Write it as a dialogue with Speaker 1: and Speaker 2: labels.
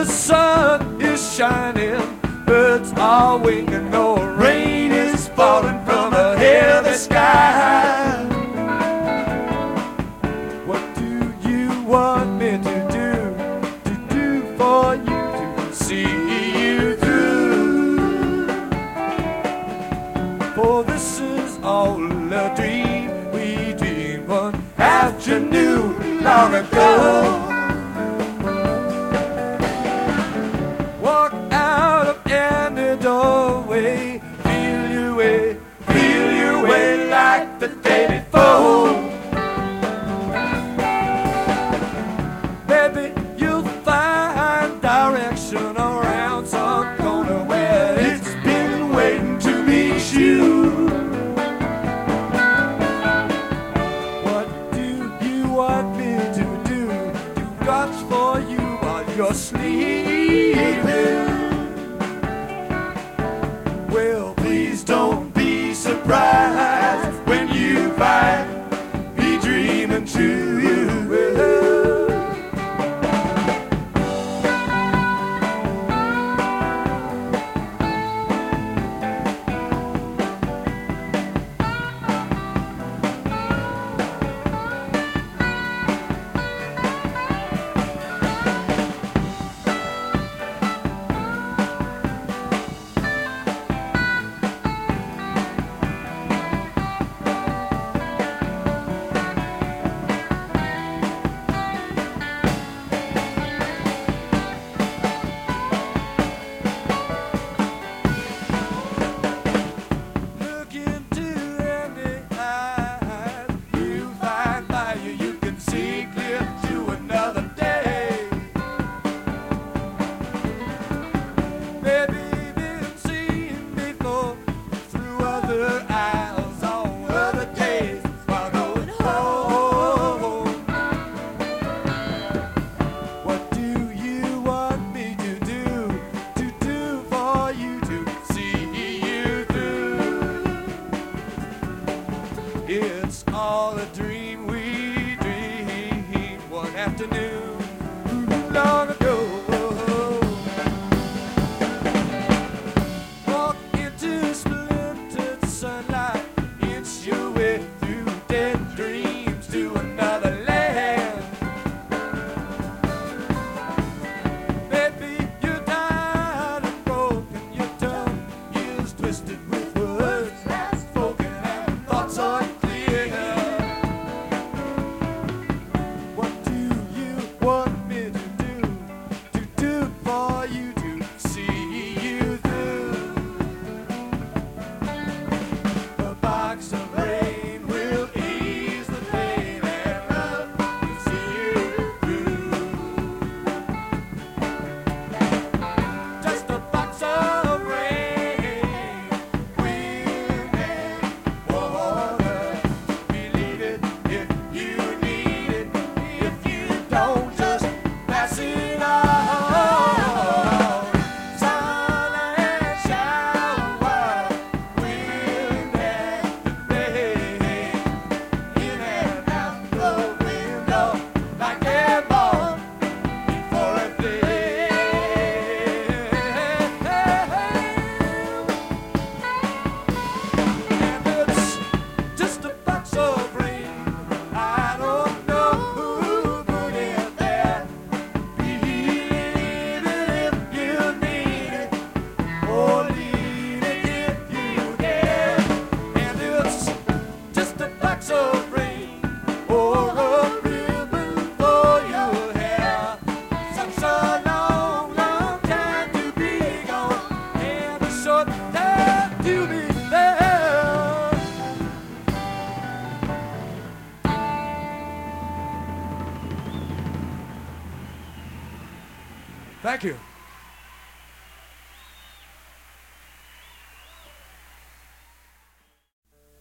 Speaker 1: the sun is shining, birds are winging, no rain is falling from a heavy sky. What do you want me to do for you to see you through? For this is all a dream we dreamed one afternoon long ago. Walk out of any doorway, feel your way like the day before. Baby, you'll find direction around some corner where it's been waiting to meet you. What do you want me to do? To watch for you while you're sleeping? Well, please don't be surprised when you find me dreaming too. It's all a dream we dreamed one afternoon long ago. Walk into splintered sunlight, inch your way through dead dreams to another land. Baby, you're tired and broken, your tongue is twisted with words that's spoken and thoughts are want me to do for you to see you through. A box of rain will ease the pain and love will see you through. Just a box of rain, wind and water. Believe it if you need it. If you don't, thank you.